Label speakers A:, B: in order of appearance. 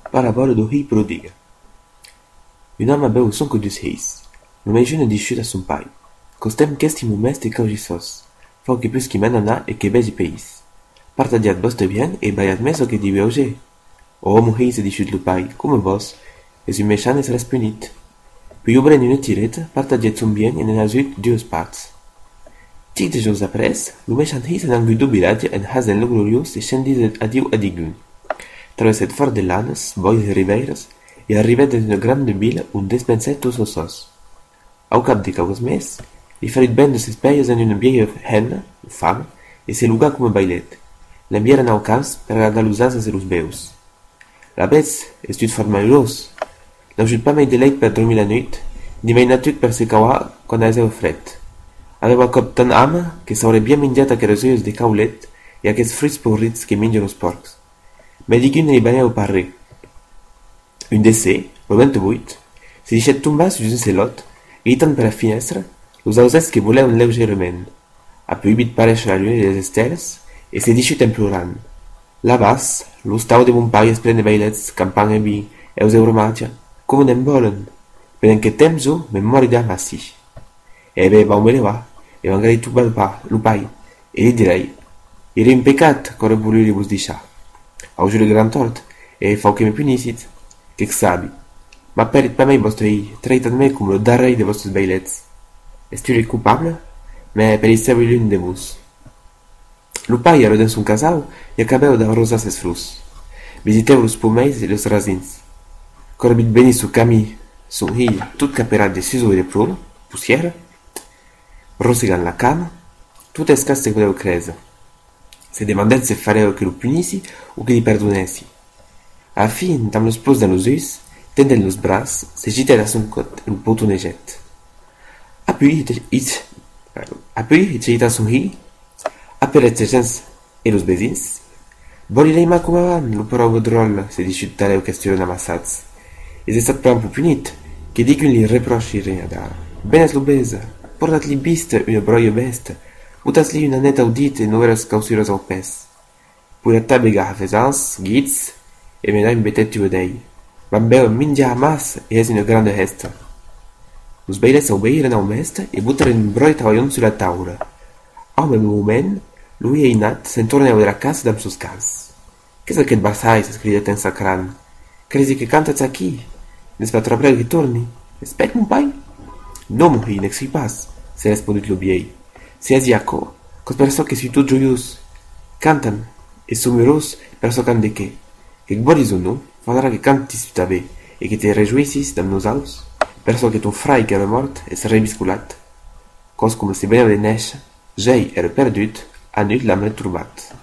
A: Parabola do rio prodiga. Un home abeu o sonco dos reis. No meio disciut a son pai. Costem qu'estimo meste caugissos. Fau que plus qui menana e que begi peis. Partadiat boste bien e baiat meso que divi auge. O homo reis disciut lo pai, come vos, es un méchant es respunit. Puis obren une tireta, partadiat son bien en en azut dues parts. Tic de jours apres, lo méchant reis en angu do vilatge en hasen lo glorios e scendis adiu adigun. Traverset fort de lanes, bois e ribeiras, e arribèt dans une grande ville on despensèt tous os sos. Au cap de caues mes, li farit ben de ses peias en una vieille hena, o fama, e se luga come bailet. L'enviaren au camps per guardar los asas e los beus. La bes estut fort malheurós. N'aujut pas mai de leit per dormir la nuit, ni mai natut per se cauar quan aseu fred. Aveva cop tan ama que s'aurait bien menjat aqueres oeilles de caulet e aquests fruits pourrits que mengen os porcs. Mais digun li banèu parrer. Un d'essai, au 28, se deixèt tombar sus un celot, e itant per la finestra, los ausets que voleuen leugerament. Apoi vit paréixer la lluna e les estèles, e se deixut en plorant. Là-bas, los tau de mon pai es plen de bailets, campana e vi, eus euromagia, com n'en volen, pendent que temzo me morida massi. E be, va me leva, e magari tu lo pai, e li direi, era un pecat core voluli vos deixar. Au jure grand tort, e fau que me punissit, que sabi. Ma perit pa mei vostre ei, traitat me cum lo darrei de vostres bailets. Estu le coupable? Me perisseu l'un de vos. Lo pai era dans son casau e acabeu d'arrosar ses frus. Visiteu los pomeis e los rasins. Corbit beni su cami, son hill, tot caperat de ciseaux e de plom, poussière, rossegant la cama, tot escas se voleu crese. Se demandet se fareu que lo punissi o que li perdonessi. A la fin, tam los plors dans los uis, tendent los bras, se gitet a son cot un potoneget. Apoi, it a son hill, aperet se gens e los bezins. Voli lei ma cum avant, lo prou drôle, se disciut taleu questionon amassats. Es estat plan pu punit, que dicun li reprochi reada. Benes lo beza, portat li biste una broia besta, utas li una net audit e noveras causuras au pes. Pura tabega hafezans, gits, e menai betet tu dei. Bambeu mindia amas e es una grande hesta. Os beilets obeiren au mestre e buttaren un broi travaillon sulla taula. Au même moment, lui e Inat se'n torneu de la casa damb sos cans. Qu'es aquest barsai, s'escridet en sacran? Crezi que cantats aquí? N'est-ce pas trop que torni? Espec, mon pai? Non, mon hi, n'excris pas, se respondit lo viei. Se es iaco, cos perso que si tot joius. Cantan, e someros perso can de que. Que bolis o no, faudra que cantis tabe, e que te rejuissis damb nos aus, perso que ton frai que era mort es rebisculat. Cos como se veneu de neixa, jei era perdut, a nut l'am retroubat.